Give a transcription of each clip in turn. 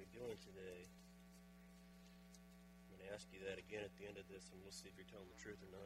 doing today? I'm going to ask you that again at the end of this, and we'll see if you're telling the truth or not.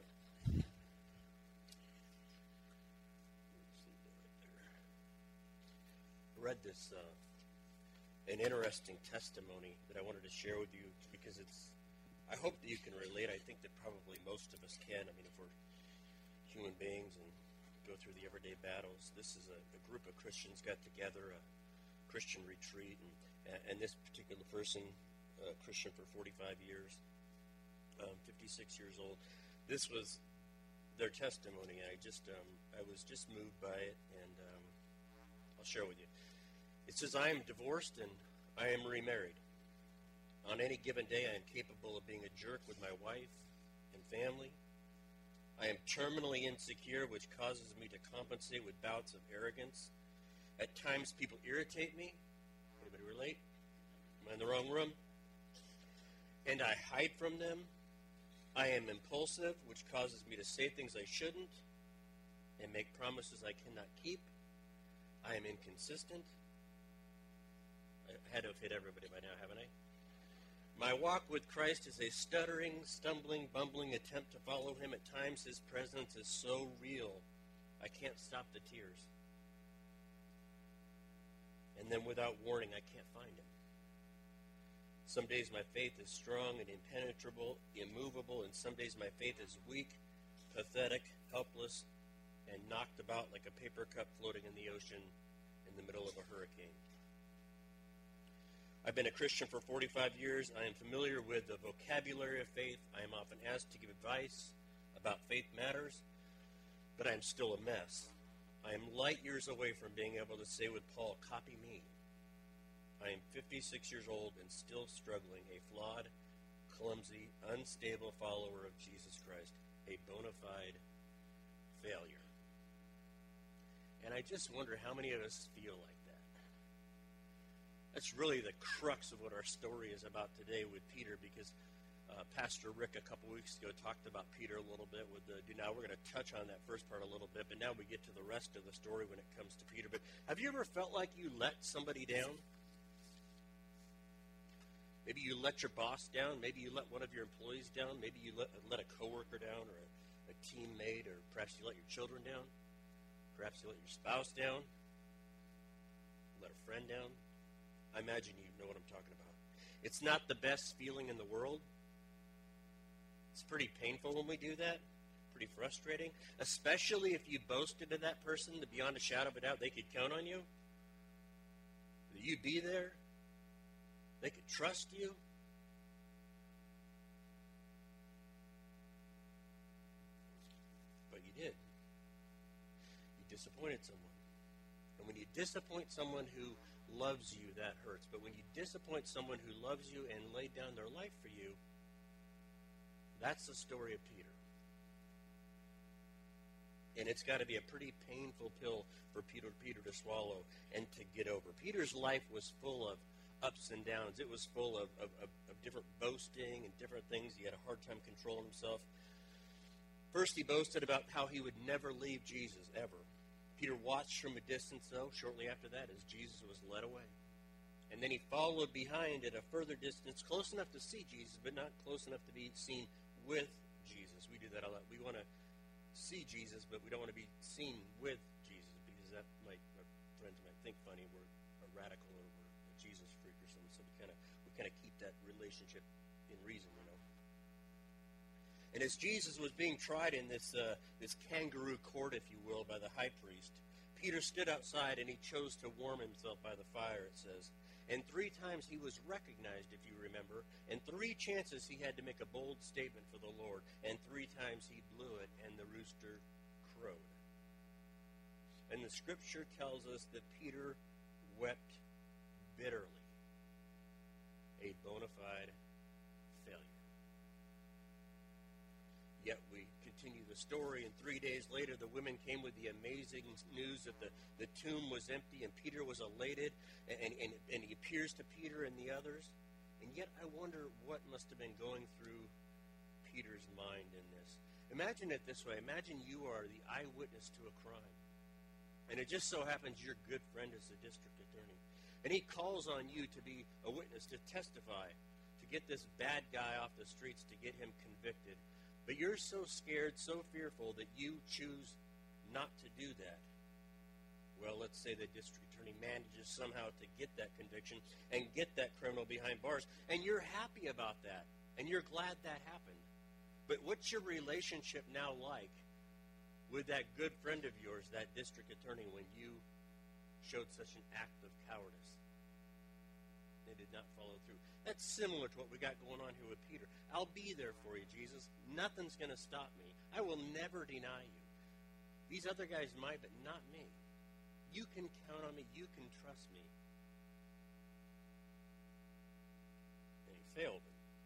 I read this, an interesting testimony that I wanted to share with you because I hope that you can relate. I think that probably most of us can. I mean, if we're human beings and go through the everyday battles, this is a group of Christians got together, a Christian retreat, and this particular person, Christian for 45 years, 56 years old. This was their testimony. I was just moved by it, and I'll share with you. It says, "I am divorced and I am remarried. On any given day, I am capable of being a jerk with my wife and family. I am terminally insecure, which causes me to compensate with bouts of arrogance. At times, people irritate me. Anybody relate? Am I in the wrong room? And I hide from them. I am impulsive, which causes me to say things I shouldn't and make promises I cannot keep. I am inconsistent." I had to have hit everybody by now, haven't I? "My walk with Christ is a stuttering, stumbling, bumbling attempt to follow him. At times, his presence is so real, I can't stop the tears. And then without warning, I can't find him. Some days my faith is strong and impenetrable, immovable, and some days my faith is weak, pathetic, helpless, and knocked about like a paper cup floating in the ocean in the middle of a hurricane. I've been a Christian for 45 years. I am familiar with the vocabulary of faith. I am often asked to give advice about faith matters, but I am still a mess. I am light years away from being able to say with Paul, 'Copy me.' I am 56 years old and still struggling, a flawed, clumsy, unstable follower of Jesus Christ, a bona fide failure." And I just wonder how many of us feel like that. That's really the crux of what our story is about today with Peter, because Pastor Rick a couple weeks ago talked about Peter a little bit. Now we're going to touch on that first part a little bit, but now we get to the rest of the story when it comes to Peter. But have you ever felt like you let somebody down? Maybe you let your boss down. Maybe you let one of your employees down. Maybe you let a coworker down, or a teammate, or perhaps you let your children down. Perhaps you let your spouse down. Let a friend down. I imagine you know what I'm talking about. It's not the best feeling in the world. It's pretty painful when we do that. Pretty frustrating. Especially if you boasted to that person that beyond a shadow of a doubt they could count on you. That you'd be there. They could trust you. But you did. You disappointed someone. And when you disappoint someone who loves you, that hurts. But when you disappoint someone who loves you and laid down their life for you, that's the story of Peter. And it's got to be a pretty painful pill for Peter to swallow and to get over. Peter's life was full of ups and downs. It was full of different boasting and different things. He had a hard time controlling himself. First, he boasted about how he would never leave Jesus, ever. Peter watched from a distance, though, shortly after that, as Jesus was led away. And then he followed behind at a further distance, close enough to see Jesus, but not close enough to be seen with Jesus. We do that a lot. We want to see Jesus, but we don't want to be seen with Jesus, because that might, our friends might think funny, we're a radical or we're a Jesus freak or something. So we kind of keep that relationship in reason, you know. And as Jesus was being tried in this kangaroo court, if you will, by the high priest, Peter stood outside and he chose to warm himself by the fire, it says. And 3 times he was recognized, if you remember, and 3 chances he had to make a bold statement for the Lord, and 3 times he blew it and the rooster crowed. And the scripture tells us that Peter wept bitterly, a bona fide failure. Yet we continue the story, and 3 days later the women came with the amazing news that the tomb was empty, and Peter was elated, and he appears to Peter and the others. And yet I wonder what must have been going through Peter's mind in this. Imagine it this way. Imagine you are the eyewitness to a crime, and it just so happens your good friend is the district attorney. And he calls on you to be a witness, to testify, to get this bad guy off the streets, to get him convicted. But you're so scared, so fearful that you choose not to do that. Well, let's say the district attorney manages somehow to get that conviction and get that criminal behind bars, and you're happy about that, and you're glad that happened. But what's your relationship now like with that good friend of yours, that district attorney, when you showed such an act of cowardice? They did not follow through. That's similar to what we got going on here with Peter. I'll be there for you, Jesus. Nothing's going to stop me. I will never deny you. These other guys might, but not me. You can count on me. You can trust me. And he failed.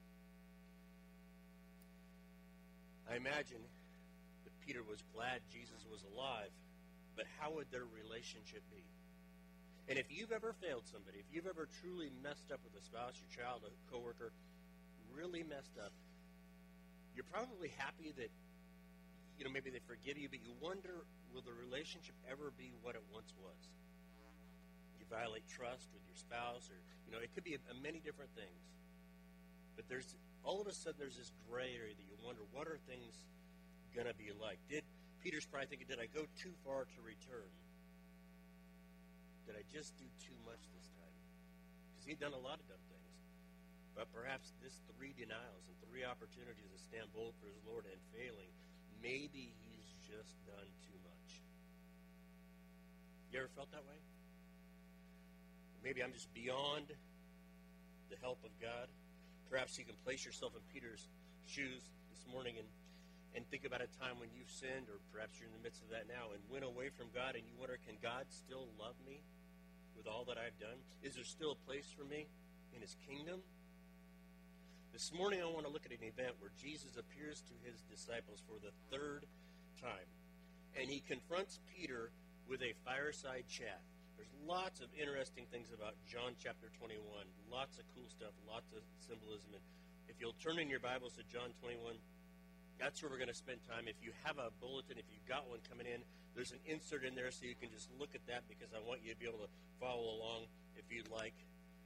I imagine that Peter was glad Jesus was alive, but how would their relationship be? And if you've ever failed somebody, if you've ever truly messed up with a spouse, your child, a coworker, really messed up, you're probably happy that, maybe they forgive you, but you wonder, will the relationship ever be what it once was? You violate trust with your spouse, or, it could be many different things. But all of a sudden there's this gray area that you wonder, what are things going to be like? Peter's probably thinking, did I go too far to return? Did I just do too much this time? Because he'd done a lot of dumb things. But perhaps this 3 denials and 3 opportunities to stand bold for his Lord and failing, maybe he's just done too much. You ever felt that way? Maybe I'm just beyond the help of God. Perhaps you can place yourself in Peter's shoes this morning and think about a time when you've sinned, or perhaps you're in the midst of that now and went away from God, and you wonder, can God still love me with all that I've done? Is there still a place for me in his kingdom? This morning I want to look at an event where Jesus appears to his disciples for the 3rd time, and he confronts Peter with a fireside chat. There's lots of interesting things about John chapter 21, lots of cool stuff, lots of symbolism. And if you'll turn in your Bibles to John 21, that's where we're going to spend time. If you have a bulletin, if you've got one coming in, there's an insert in there so you can just look at that, because I want you to be able to follow along if you'd like.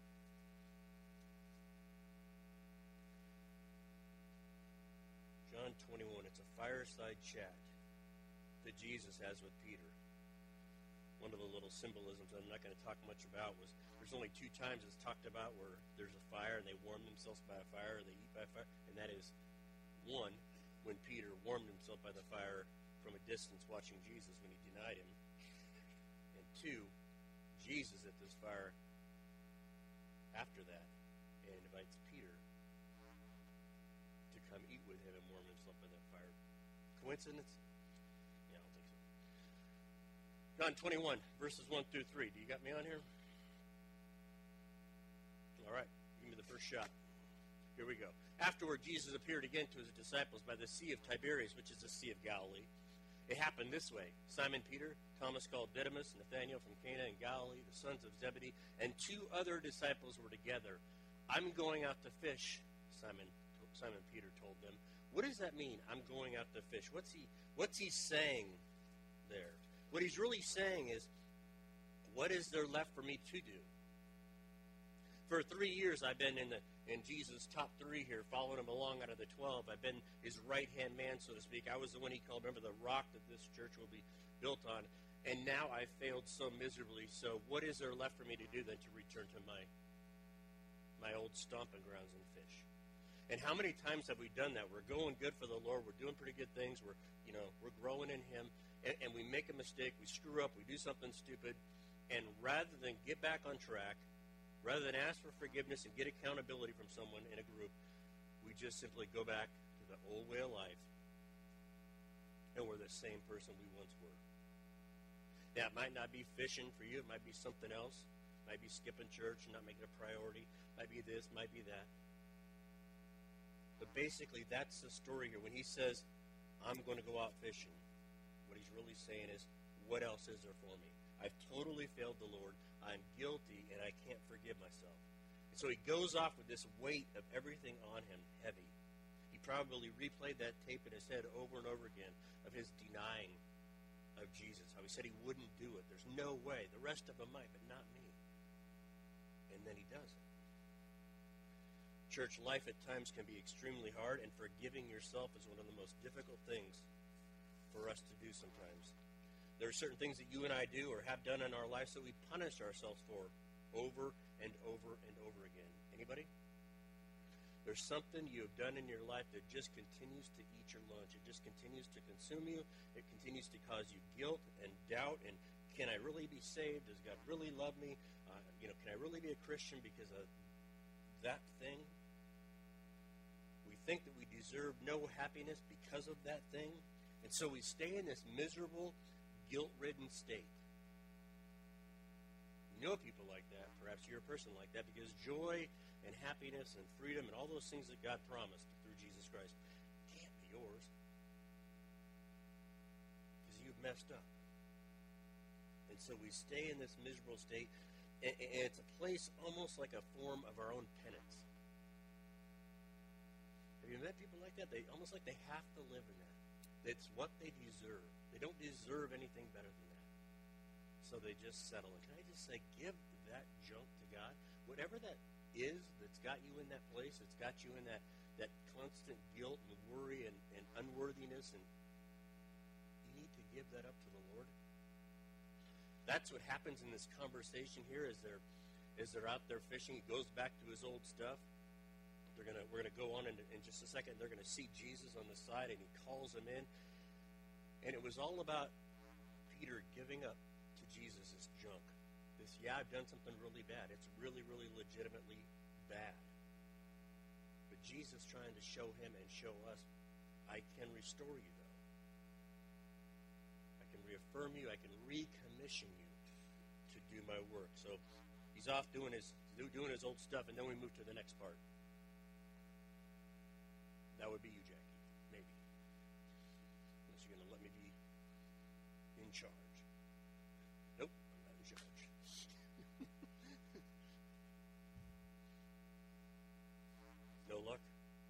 John 21, it's a fireside chat that Jesus has with Peter. One of the little symbolisms I'm not going to talk much about was there's only 2 times it's talked about where there's a fire and they warm themselves by a fire, or they eat by a fire. And that is, 1, when Peter warmed himself by the fire from a distance watching Jesus when he denied him. And 2, Jesus at this fire after that and invites Peter to come eat with him and warm himself by that fire. Coincidence? Yeah, I don't think so. John 21, verses 1 through 3. Do you got me on here? All right, give me the first shot. Here we go. Afterward, Jesus appeared again to his disciples by the Sea of Tiberias, which is the Sea of Galilee. It happened this way. Simon Peter, Thomas called Didymus, Nathanael from Cana in Galilee, the sons of Zebedee, and 2 other disciples were together. I'm going out to fish, Simon Peter told them. What does that mean, I'm going out to fish? What's he saying there? What he's really saying is, what is there left for me to do? For 3 years, I've been in Jesus' top 3 here, following him along out of the 12. I've been his right-hand man, so to speak. I was the one he called, remember, the rock that this church will be built on. And now I've failed so miserably. So what is there left for me to do than to return to my old stomping grounds and fish? And how many times have we done that? We're going good for the Lord. We're doing pretty good things. We're growing in him. And we make a mistake, we screw up, we do something stupid, and rather than get back on track, rather than ask for forgiveness and get accountability from someone in a group, we just simply go back to the old way of life, and we're the same person we once were. Now, it might not be fishing for you, it might be something else, it might be skipping church and not making it a priority, it might be this, it might be that. But basically, that's the story here. When he says, I'm going to go out fishing, what he's really saying is, what else is there for me? I've totally failed the Lord. I'm guilty, and I can't forgive myself. And so he goes off with this weight of everything on him, heavy. He probably replayed that tape in his head over and over again of his denying of Jesus, how he said he wouldn't do it. There's no way. The rest of them might, but not me. and then he doesn't. Church life at times can be extremely hard, and forgiving yourself is one of the most difficult things for us to do sometimes. There are certain things that you and I do or have done in our lives that we punish ourselves for over and over and over again. Anybody? There's something you have done in your life that just continues to eat your lunch. It just continues to consume you. It continues to cause you guilt and doubt. And can I really be saved? Does God really love me? Can I really be a Christian because of that thing? We think that we deserve no happiness because of that thing. And so we stay in this miserable, guilt-ridden state. You know people like that. Perhaps you're a person like that, because joy and happiness and freedom and all those things that God promised through Jesus Christ can't be yours because you've messed up. And so we stay in this miserable state, and it's a place almost like a form of our own penance. Have you met people like that? They almost like they have to live in that. It's what they deserve. They don't deserve anything better than that. So they just settle. And can I just say, give that junk to God? Whatever that is that's got you in that place, that's got you in that constant guilt and worry and unworthiness, and you need to give that up to the Lord. That's what happens in this conversation here as they're out there fishing. He goes back to his old stuff. We're gonna go on in just a second. They're gonna see Jesus on the side, and he calls them in. And it was all about Peter giving up to Jesus' junk. I've done something really bad. It's really, really legitimately bad. But Jesus trying to show him and show us, I can restore you, though. I can reaffirm you. I can recommission you to do my work. So he's off doing his old stuff, and then we move to the next part. That would be you, Jackie, maybe. Unless you're going to let me be in charge. Nope, I'm not in charge. No luck?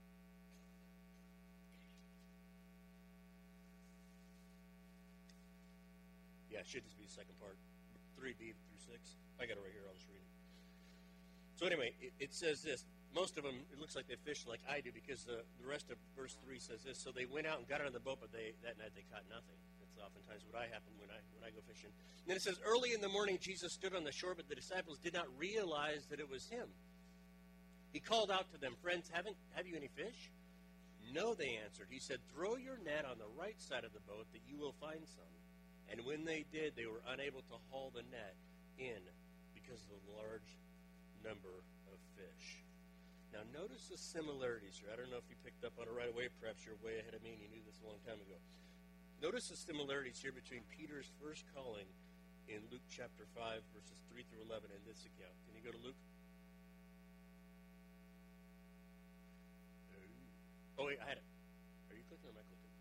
Yeah, it should just be the second part. 3b through 6. I got it right here. I'll just read it. So anyway, it says this. Most of them, it looks like they fished like I do, because the rest of verse 3 says this. So they went out and got on the boat, but that night they caught nothing. That's oftentimes what happen when I go fishing. And then it says, early in the morning Jesus stood on the shore, but the disciples did not realize that it was him. He called out to them, friends, have you any fish? No, they answered. He said, throw your net on the right side of the boat that you will find some. And when they did, they were unable to haul the net in because of the large number of fish. Now, notice the similarities here. I don't know if you picked up on it right away. Perhaps you're way ahead of me and you knew this a long time ago. Notice the similarities here between Peter's first calling in Luke chapter 5, verses 3 through 11, and this account. Can you go to Luke? Oh, wait, I had it. Are you clicking or am I clicking?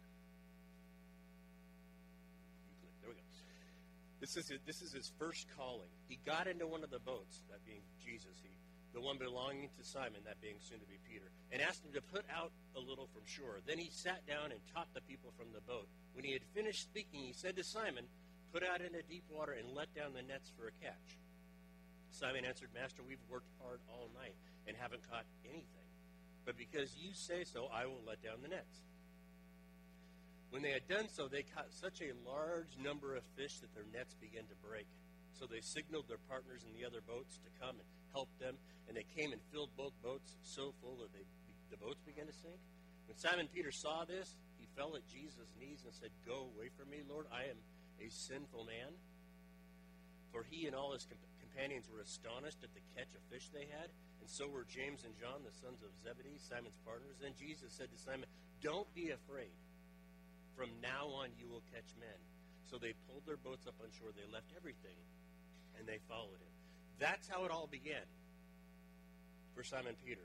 You click. There we go. This is his first calling. He got into one of the boats, that being Jesus, the one belonging to Simon, that being soon to be Peter, and asked him to put out a little from shore. Then he sat down and taught the people from the boat. When he had finished speaking, he said to Simon, put out into deep water and let down the nets for a catch. Simon answered, Master, we've worked hard all night and haven't caught anything. But because you say so, I will let down the nets. When they had done so, they caught such a large number of fish that their nets began to break. So they signaled their partners in the other boats to come and help them, and they came and filled both boats so full that the boats began to sink. When Simon Peter saw this, he fell at Jesus' knees and said, Go away from me, Lord, I am a sinful man. For he and all his companions were astonished at the catch of fish they had, and so were James and John, the sons of Zebedee, Simon's partners. Then Jesus said to Simon, Don't be afraid. From now on you will catch men. So they pulled their boats up on shore. They left everything, and they followed him. That's how it all began for Simon Peter.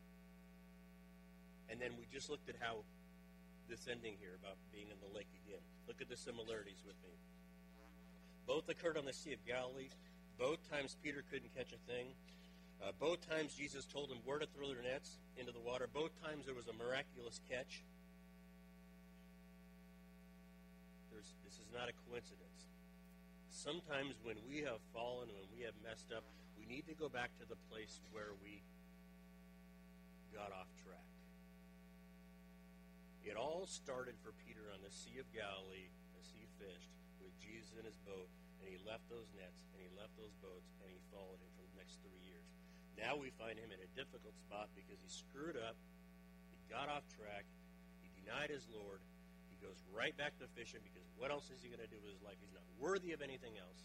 And then we just looked at how this ending here about being in the lake again. Look at the similarities with me. Both occurred on the Sea of Galilee. Both times Peter couldn't catch a thing. Both times Jesus told them where to throw their nets into the water. Both times there was a miraculous catch. This is not a coincidence. Sometimes when we have fallen, when we have messed up, we need to go back to the place where we got off track. It all started for Peter on the Sea of Galilee as he fished with Jesus in his boat, and he left those nets, and he left those boats, and he followed him for the next 3 years. Now we find him in a difficult spot because he screwed up, he got off track, he denied his Lord, he goes right back to fishing because what else is he going to do with his life? He's not worthy of anything else.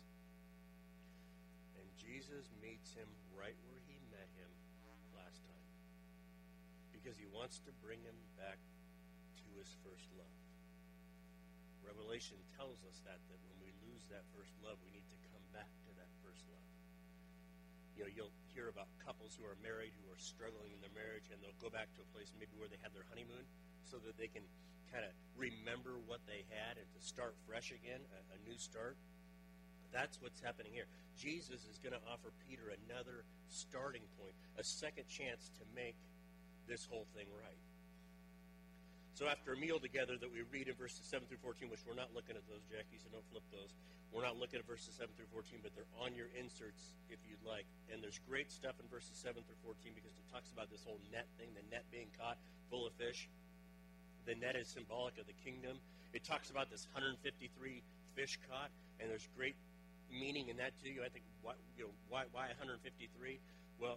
And Jesus meets him right where he met him last time because he wants to bring him back to his first love. Revelation tells us that when we lose that first love, we need to come back to that first love. You know, you'll hear about couples who are married who are struggling in their marriage, and they'll go back to a place maybe where they had their honeymoon so that they can kind of remember what they had and to start fresh again, a new start. That's what's happening here. Jesus is going to offer Peter another starting point, a second chance to make this whole thing right. So after a meal together that we read in verses 7 through 14, which we're not looking at those, Jackie, so don't flip those. We're not looking at verses 7 through 14, but they're on your inserts if you'd like. And there's great stuff in verses 7 through 14 because it talks about this whole net thing, the net being caught full of fish. The net is symbolic of the kingdom. It talks about this 153 fish caught, and there's great meaning in that too. I think, why 153? Well,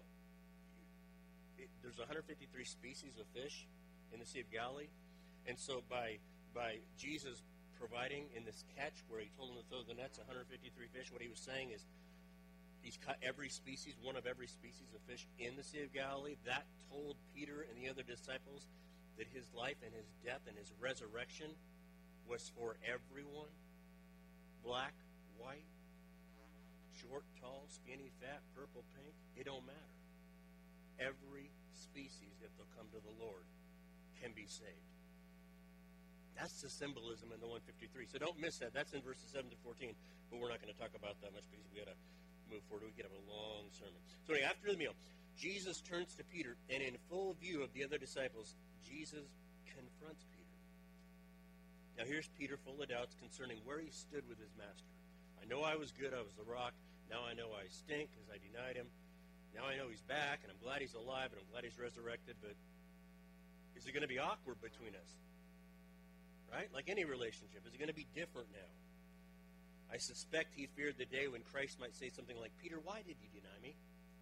there's 153 species of fish in the Sea of Galilee. And so by Jesus providing in this catch where he told them to throw the nets, 153 fish, what he was saying is he's caught every species, one of every species of fish in the Sea of Galilee. That told Peter and the other disciples that his life and his death and his resurrection was for everyone. Black, white, short, tall, skinny, fat, purple, pink. It don't matter. Every species, if they'll come to the Lord, can be saved. That's the symbolism in the 153. So don't miss that. That's in verses 7 to 14. But we're not going to talk about that much because we got to move forward. We could have a long sermon. So anyway, after the meal, Jesus turns to Peter, and in full view of the other disciples, Jesus confronts Peter. Now here's Peter full of doubts concerning where he stood with his master. I know I was good. I was the rock. Now I know I stink because I denied him. Now I know he's back, and I'm glad he's alive, and I'm glad he's resurrected, but is it going to be awkward between us? Right? Like any relationship. Is it going to be different now? I suspect he feared the day when Christ might say something like, Peter, why did you deny me?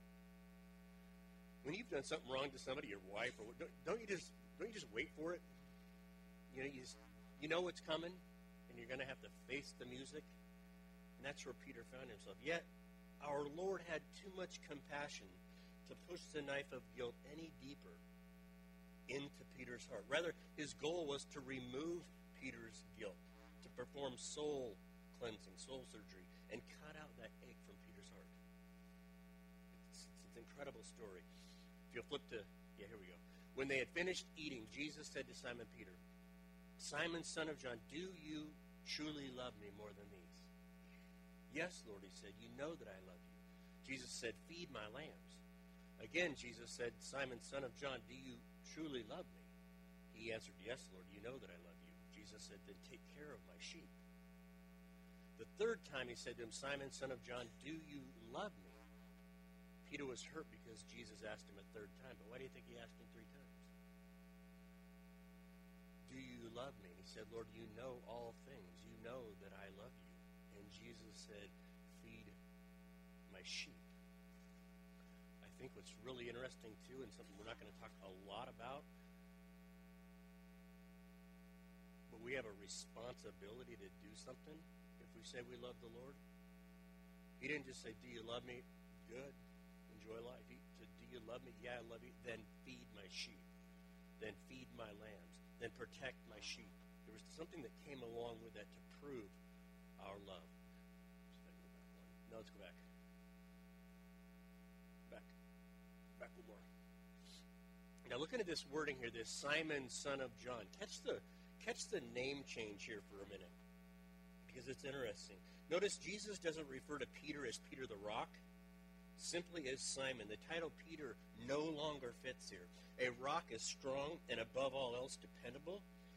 When you've done something wrong to somebody, your wife, or don't you just wait for it? You know what's coming, and you're going to have to face the music. And that's where Peter found himself. Yet, our Lord had too much compassion to push the knife of guilt any deeper into Peter's heart. Rather, his goal was to remove Peter's guilt, to perform soul cleansing, soul surgery, and cut out that ache from Peter's heart. It's an incredible story. If you'll flip to, here we go. When they had finished eating, Jesus said to Simon Peter, Simon, son of John, do you truly love me more than these? Yes, Lord, he said, you know that I love you. Jesus said, feed my lambs. Again, Jesus said, Simon, son of John, do you truly love me? He answered, yes, Lord, you know that I love you. Jesus said, then take care of my sheep. The third time he said to him, Simon, son of John, do you love me? Peter was hurt because Jesus asked him a third time, but why do you think he asked him 3 times? Do you love me? He said, Lord, you know all things. You know that I love you. And Jesus said, feed my sheep. I think what's really interesting, too, and something we're not going to talk a lot about, but we have a responsibility to do something if we say we love the Lord. He didn't just say, do you love me? Good. Enjoy life. He said, do you love me? Yeah, I love you. Then feed my sheep. Then feed my lambs. Then protect my sheep. There was something that came along with that to prove our love. No, let's go back. Back one more. Now, looking at this wording here, this Simon, son of John. Catch the name change here for a minute, because it's interesting. Notice Jesus doesn't refer to Peter as Peter the Rock, simply as Simon. The title Peter no longer fits here. A rock is strong and above all else dependable.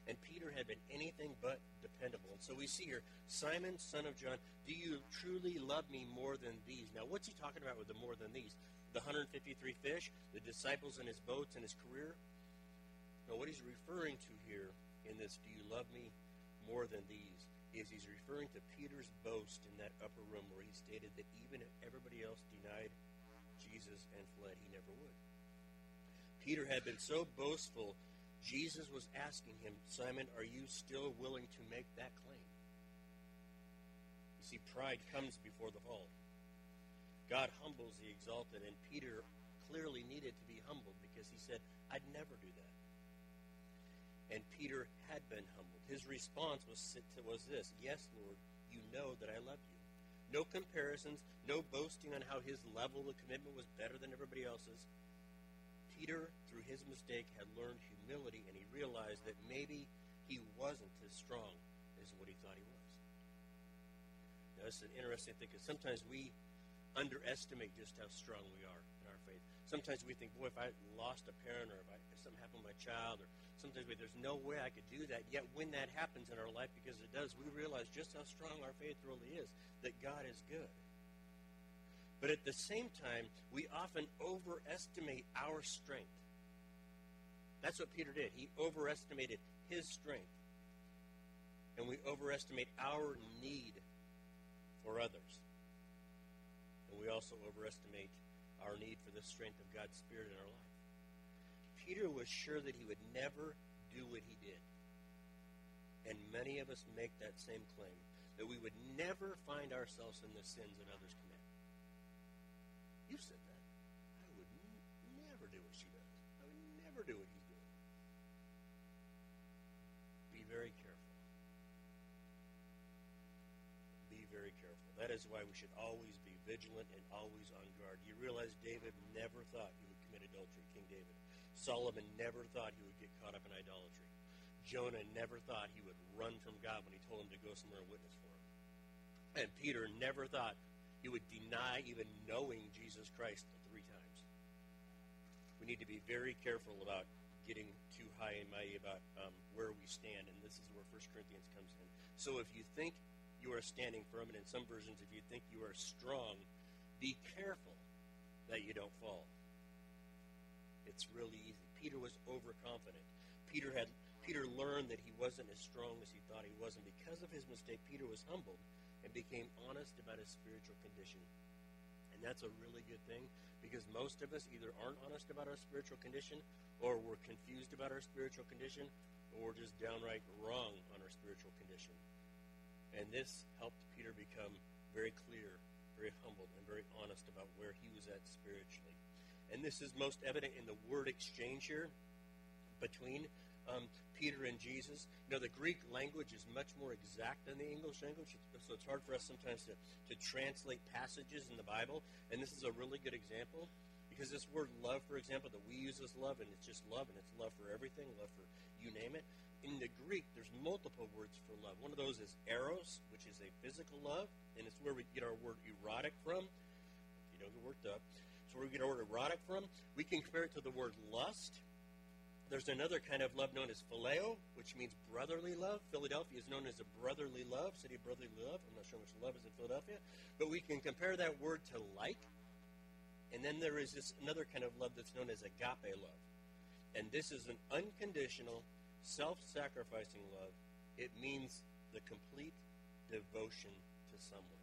And Peter had been anything but dependable. And so we see here, Simon, son of John, do you truly love me more than these? Now, what's he talking about with the more than these? The 153 fish, the disciples in his boats, and his career? No, what he's referring to here in this, do you love me more than these, is he's referring to Peter's boast in that upper room where he stated that even if everybody else denied Jesus and fled, he never would. Peter had been so boastful, Jesus was asking him, Simon, are you still willing to make that claim? You see, pride comes before the fall. God humbles the exalted, and Peter clearly needed to be humbled because he said, I'd never do that. And Peter had been humbled. His response was this, yes, Lord, you know that I love you. No comparisons, no boasting on how his level of commitment was better than everybody else's. Peter, through his mistake, had learned humility, and he realized that maybe he wasn't as strong as what he thought he was. Now, this is an interesting thing, because sometimes we underestimate just how strong we are in our faith. Sometimes we think, boy, if I lost a parent, or if something happened to my child, or sometimes there's no way I could do that. Yet when that happens in our life, because it does, we realize just how strong our faith really is, that God is good. But at the same time, we often overestimate our strength. That's what Peter did. He overestimated his strength. And we overestimate our need for others. And we also overestimate our need for the strength of God's Spirit in our life. Peter was sure that he would never do what he did. And many of us make that same claim, that we would never find ourselves in the sins that others commit. You said that. I would never do what she does. I would never do what he's doing. Be very careful. Be very careful. That is why we should always be vigilant and always on guard. You realize David never thought he would commit adultery, King David. Solomon never thought he would get caught up in idolatry. Jonah never thought he would run from God when he told him to go somewhere and witness for him. And Peter never thought he would deny even knowing Jesus Christ 3 times. We need to be very careful about getting too high and mighty about where we stand, and this is where 1 Corinthians comes in. So if you think you are standing firm, and in some versions, if you think you are strong, be careful that you don't fall. It's really easy. Peter was overconfident. Peter learned that he wasn't as strong as he thought he was, and because of his mistake, Peter was humbled and became honest about his spiritual condition. And that's a really good thing, because most of us either aren't honest about our spiritual condition, or we're confused about our spiritual condition, or we're just downright wrong on our spiritual condition. And this helped Peter become very clear, very humbled, and very honest about where he was at spiritually. And this is most evident in the word exchange here between Peter and Jesus. You know, the Greek language is much more exact than the English language, so it's hard for us sometimes to translate passages in the Bible. And this is a really good example, because this word love, for example, that we use as love, and it's just love, and it's love for everything, love for you name it. In the Greek, there's multiple words for love. One of those is eros, which is a physical love, and it's where we get our word erotic from. You don't get worked up. So where we get our word erotic from, we can compare it to the word lust. There's another kind of love known as phileo, which means brotherly love. Philadelphia is known as a brotherly love, city of brotherly love. I'm not sure how much love is in Philadelphia. But we can compare that word to like. And then there is this another kind of love that's known as agape love. And this is an unconditional, self-sacrificing love. It means the complete devotion to someone.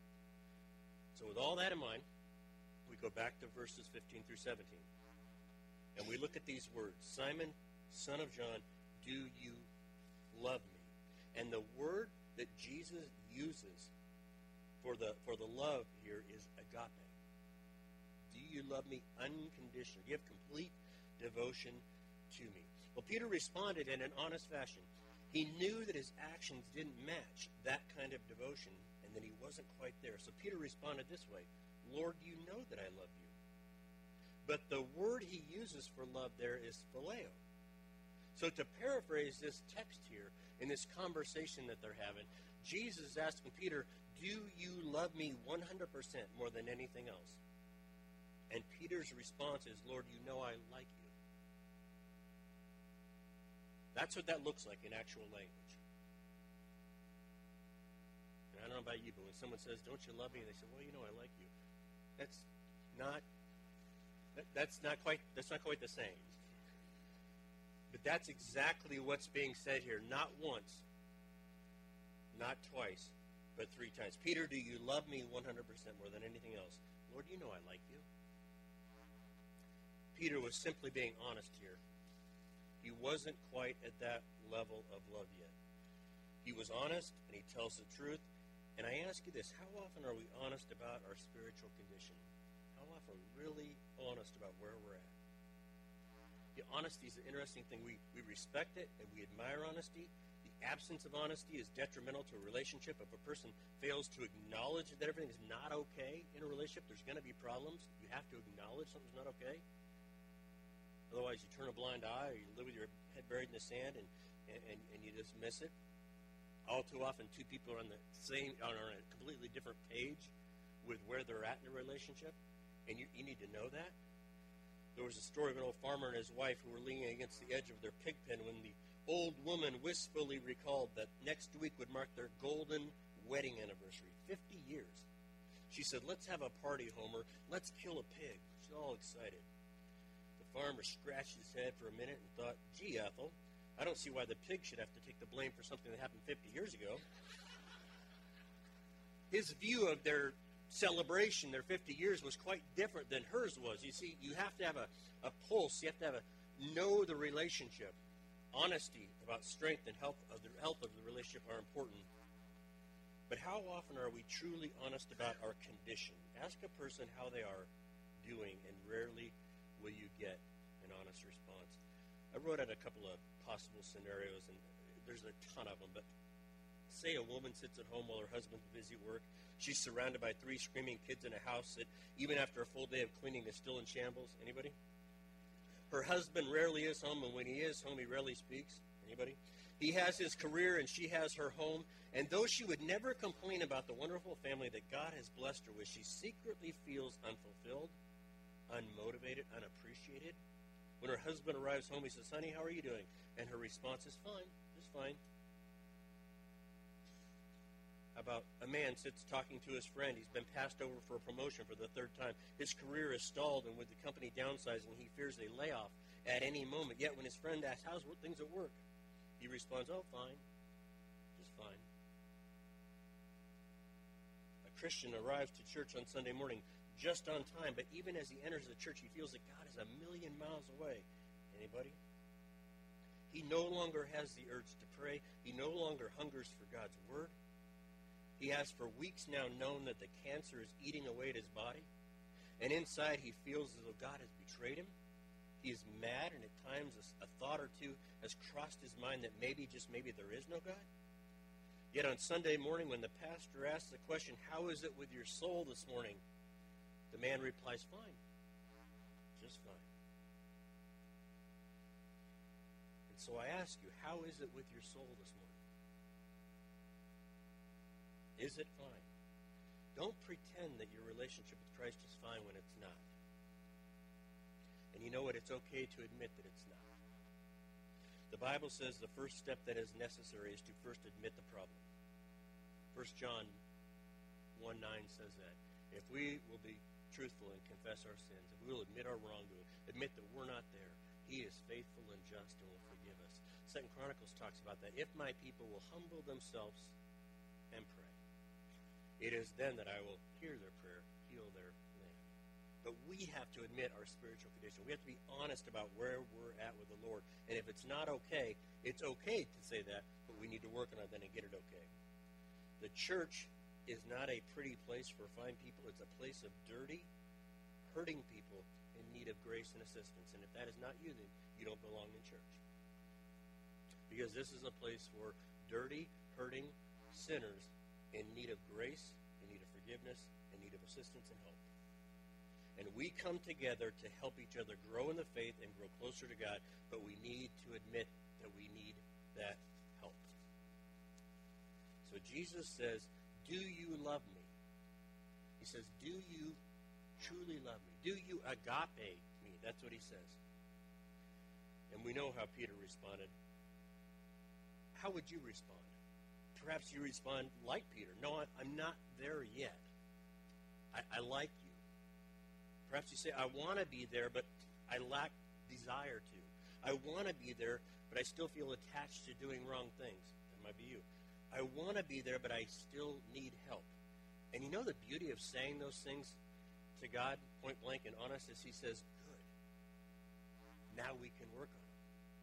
So with all that in mind, we go back to verses 15 through 17. And we look at these words, Simon, son of John, do you love me? And the word that Jesus uses for the love here is agape. Do you love me unconditionally? Do you have complete devotion to me? Well, Peter responded in an honest fashion. He knew that his actions didn't match that kind of devotion, and that he wasn't quite there. So Peter responded this way, Lord, you know that I love you. But the word he uses for love there is phileo. So to paraphrase this text here, in this conversation that they're having, Jesus is asking Peter, do you love me 100% more than anything else? And Peter's response is, Lord, you know I like you. That's what that looks like in actual language. And I don't know about you, but when someone says, don't you love me? And they say, well, I like you. That's not quite the same. But that's exactly what's being said here. Not once, not twice, but 3 times. Peter, do you love me 100% more than anything else? Lord, you know I like you. Peter was simply being honest here. He wasn't quite at that level of love yet. He was honest, and he tells the truth. And I ask you this, how often are we honest about our spiritual condition? How often are we really honest about where we're at? The honesty is an interesting thing. We respect it, and we admire honesty. The absence of honesty is detrimental to a relationship. If a person fails to acknowledge that everything is not okay in a relationship, there's going to be problems. You have to acknowledge something's not okay. Otherwise, you turn a blind eye, or you live with your head buried in the sand, and you just miss it. All too often, 2 people are on a completely different page with where they're at in a relationship, and you need to know that. There was a story of an old farmer and his wife who were leaning against the edge of their pig pen when the old woman wistfully recalled that next week would mark their golden wedding anniversary, 50 years. She said, let's have a party, Homer. Let's kill a pig. She's all excited. The farmer scratched his head for a minute and thought, gee, Ethel, I don't see why the pig should have to take the blame for something that happened 50 years ago. His view of their celebration, their 50 years, was quite different than hers was. You see, you have to have a pulse. You have to know the relationship. Honesty about strength and health of the relationship are important. But how often are we truly honest about our condition? Ask a person how they are doing, and rarely will you get an honest response. I wrote out a couple of possible scenarios, and there's a ton of them, but say a woman sits at home while her husband's busy at work. She's surrounded by 3 screaming kids in a house that, even after a full day of cleaning, is still in shambles. Anybody? Her husband rarely is home, and when he is home, he rarely speaks. Anybody? He has his career, and she has her home. And though she would never complain about the wonderful family that God has blessed her with, she secretly feels unfulfilled, unmotivated, unappreciated. When her husband arrives home, he says, honey, how are you doing? And her response is, fine, just fine. About a man sits talking to his friend. He's been passed over for a promotion for the 3rd time. His career is stalled, and with the company downsizing, he fears a layoff at any moment. Yet when his friend asks, how's things at work? He responds, oh, fine, just fine. A Christian arrives to church on Sunday morning just on time, but even as he enters the church, he feels that God is a million miles away. Anybody? He no longer has the urge to pray. He no longer hungers for God's word. He has for weeks now known that the cancer is eating away at his body. And inside he feels as though God has betrayed him. He is mad, and at times a thought or two has crossed his mind that maybe, just maybe, there is no God. Yet on Sunday morning, when the pastor asks the question, how is it with your soul this morning? The man replies, fine, just fine. And so I ask you, how is it with your soul this morning? Is it fine? Don't pretend that your relationship with Christ is fine when it's not. And you know what? It's okay to admit that it's not. The Bible says the first step that is necessary is to first admit the problem. 1 John 1:9 says that. If we will be truthful and confess our sins, if we will admit our wrongdoing, admit that we're not there, he is faithful and just and will forgive us. 2 Chronicles talks about that. If my people will humble themselves and pray, it is then that I will hear their prayer, heal their land. But we have to admit our spiritual condition. We have to be honest about where we're at with the Lord. And if it's not okay, it's okay to say that, but we need to work on it then and get it okay. The church is not a pretty place for fine people. It's a place of dirty, hurting people in need of grace and assistance. And if that is not you, then you don't belong in church. Because this is a place for dirty, hurting sinners in need of grace, in need of forgiveness, in need of assistance and help. And we come together to help each other grow in the faith and grow closer to God, but we need to admit that we need that help. So Jesus says, do you love me? He says, do you truly love me? Do you agape me? That's what he says. And we know how Peter responded. how would you respond? Perhaps you respond like Peter. No, I'm not there yet. I like you. Perhaps you say, I want to be there, but I lack desire to. I want to be there, but I still feel attached to doing wrong things. That might be you. I want to be there, but I still need help. And you know the beauty of saying those things to God, point blank and honest, is he says, good. Now we can work on it.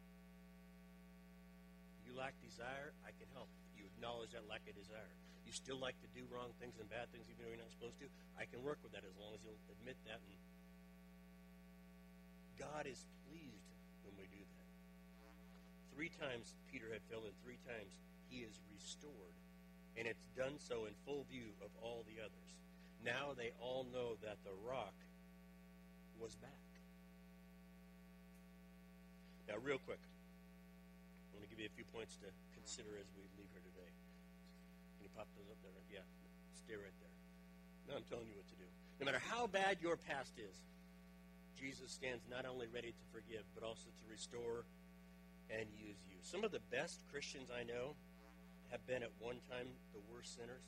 You lack desire, I can help. You acknowledge that lack of desire. You still like to do wrong things and bad things even though you're not supposed to, I can work with that as long as you'll admit that. And God is pleased when we do that. 3 times Peter had failed, and 3 times he is restored. And it's done so in full view of all the others. Now they all know that the rock was back. Now, real quick, I want to give you a few points to consider as we leave here today. Can you pop those up there? Yeah, stay right there. Now I'm telling you what to do. No matter how bad your past is, Jesus stands not only ready to forgive, but also to restore and use you. Some of the best Christians I know have been at one time the worst sinners.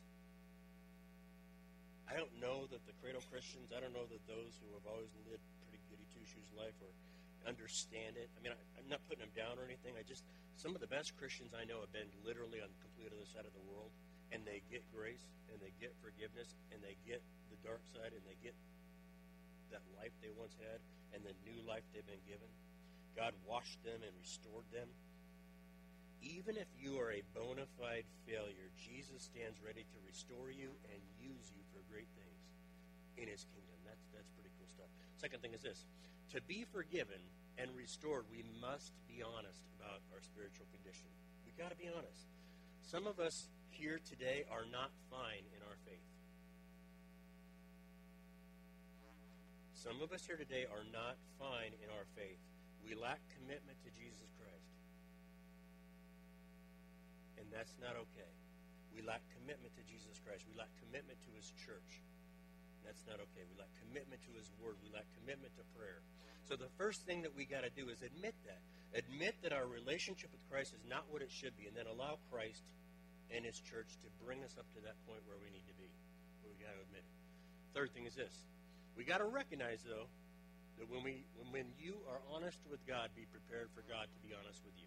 I don't know that the cradle Christians, I don't know that those who have always lived pretty goody two-shoes life or understand it. I mean, I'm not putting them down or anything. Some of the best Christians I know have been literally on the complete other side of the world, and they get grace, and they get forgiveness, and they get the dark side, and they get that life they once had, and the new life they've been given. God washed them and restored them. Even if you are a bona fide failure, Jesus stands ready to restore you and use you for great things in his kingdom. That's pretty cool stuff. Second thing is this. To be forgiven and restored, we must be honest about our spiritual condition. We've got to be honest. Some of us here today are not fine in our faith. Some of us here today are not fine in our faith. We lack commitment to Jesus Christ. And that's not okay. We lack commitment to Jesus Christ. We lack commitment to his church. That's not okay. We lack commitment to his word. We lack commitment to prayer. So the first thing that we got to do is admit that. Admit that our relationship with Christ is not what it should be, and then allow Christ and his church to bring us up to that point where we need to be. But we got to admit it. Third thing is this. We got to recognize, though, that when you are honest with God, be prepared for God to be honest with you.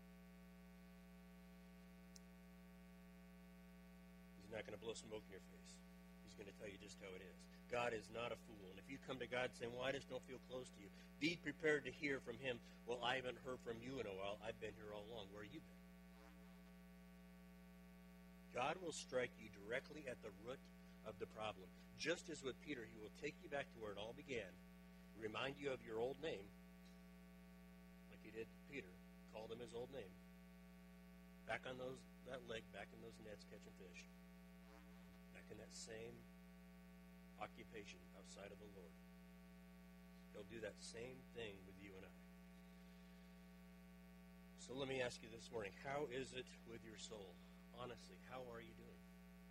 He's not going to blow smoke in your face. He's going to tell you just how it is. God is not a fool. And if you come to God saying, well, I just don't feel close to you, be prepared to hear from him, well, I haven't heard from you in a while. I've been here all along. Where have you been? God will strike you directly at the root of the problem. Just as with Peter, he will take you back to where it all began, remind you of your old name, like he did Peter, called him his old name, back on that lake, back in those nets catching fish, back in that same occupation outside of the Lord. He'll do that same thing with you and I. So let me ask you this morning, how is it with your soul? Honestly, how are you doing?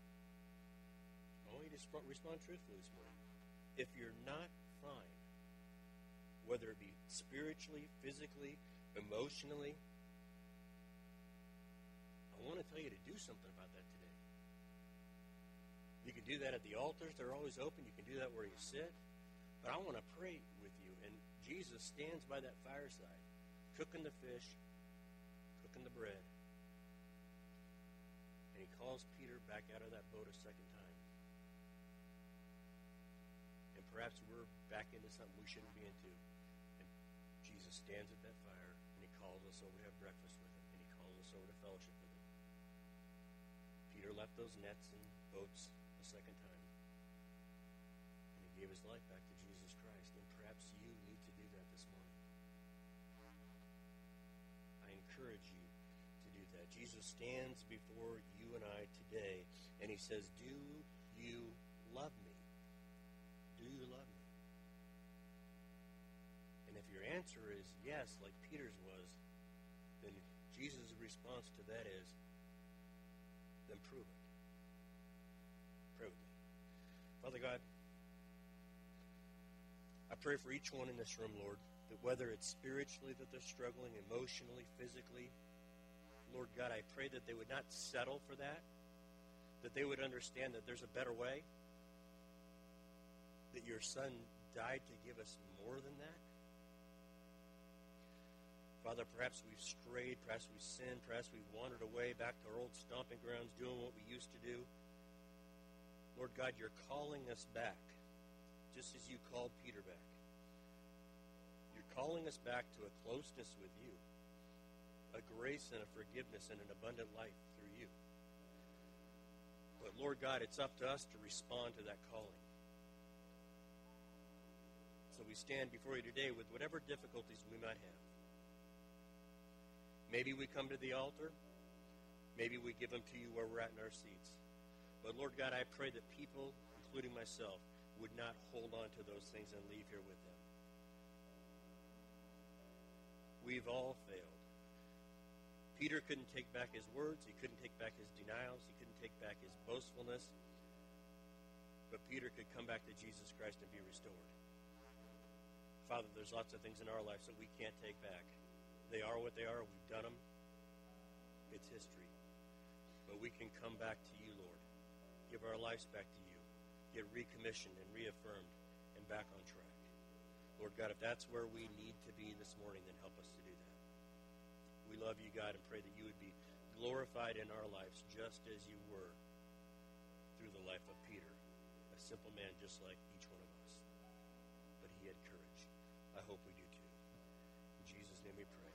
I want you to respond truthfully this morning. If you're not fine, whether it be spiritually, physically, emotionally, I want to tell you to do something about that today. You can do that at the altars. They're always open. You can do that where you sit. But I want to pray with you. And Jesus stands by that fireside, cooking the fish, cooking the bread. And he calls Peter back out of that boat a second time. And perhaps we're back into something we shouldn't be into. And Jesus stands at that fire, and he calls us over to have breakfast with him, and he calls us over to fellowship with him. Peter left those nets and boats a second time. And he gave his life back to Jesus Christ. And perhaps you need to do that this morning. I encourage you to do that. Jesus stands before you and I today, and he says, do you love me? Do you love me? And if your answer is yes, like Peter's was, then Jesus' response to that is, then prove it. Pray with me. Father God, I pray for each one in this room, Lord, that whether it's spiritually that they're struggling, emotionally, physically, Lord God, I pray that they would not settle for that they would understand that there's a better way, that your Son died to give us more than that. Father, perhaps we've strayed, perhaps we've sinned, perhaps we've wandered away back to our old stomping grounds, doing what we used to do. Lord God, you're calling us back, just as you called Peter back. You're calling us back to a closeness with you, a grace and a forgiveness and an abundant life through you. But Lord God, it's up to us to respond to that calling. So we stand before you today with whatever difficulties we might have. Maybe we come to the altar. Maybe we give them to you where we're at in our seats. But Lord God, I pray that people, including myself, would not hold on to those things and leave here with them. We've all failed. Peter couldn't take back his words. He couldn't take back his denials. He couldn't take back his boastfulness. But Peter could come back to Jesus Christ and be restored. Father, there's lots of things in our lives that we can't take back. They are what they are. We've done them. It's history. But we can come back to you, Lord. Give our lives back to you. Get recommissioned and reaffirmed and back on track. Lord God, if that's where we need to be this morning, then help us to do that. We love you, God, and pray that you would be glorified in our lives just as you were through the life of Peter, a simple man just like each one of us. But he had courage. I hope we do too. In Jesus' name we pray.